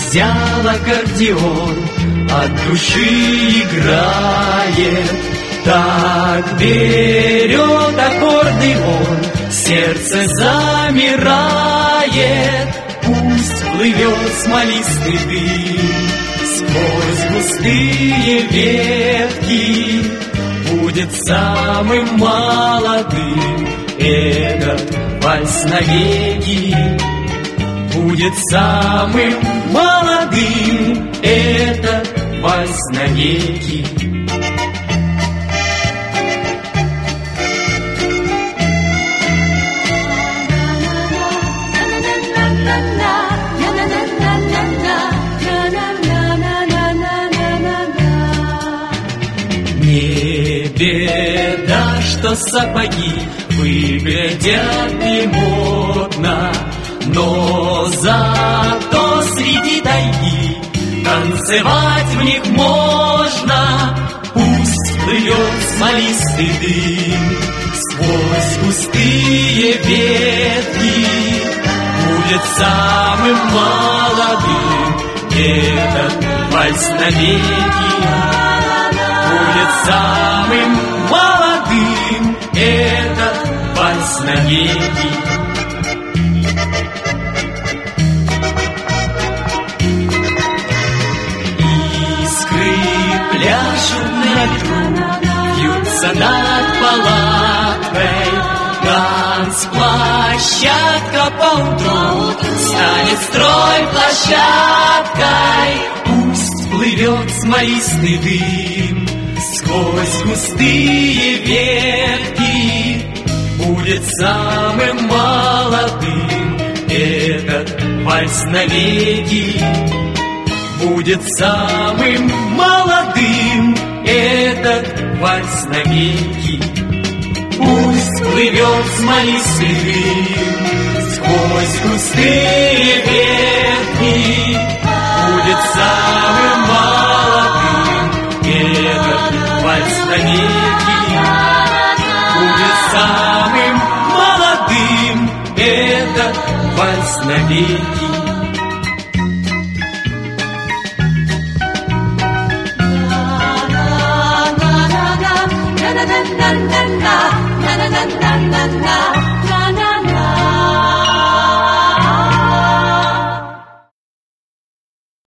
взял аккордеон, от души играет. Так берет аккорды он, сердце замирает. Пусть плывет смолистый дым сквозь густые ветки, будет самым молодым этот вальс навеки. Будет самым молодым этот вальс навеки. Не беда, что сапоги выглядят немодно, но зато среди тайги танцевать в них можно. Пусть плывет смолистый дым сквозь густые ветки, будет самым молодым этот вальс навеки. Будет самым молодым этот вальс навеки. Пляшут на ветру, вьются над палаткой. Танцплощадка поутру станет стройплощадкой. Пусть плывет смолистый дым сквозь густые ветки, будет самым молодым этот вальс навеки. Будет самым молодым этот вальс навеки. Пусть плывет смолистый дым сквозь густые ветки, будет самым молодым этот вальс навеки. Будет самым молодым этот вальс навеки.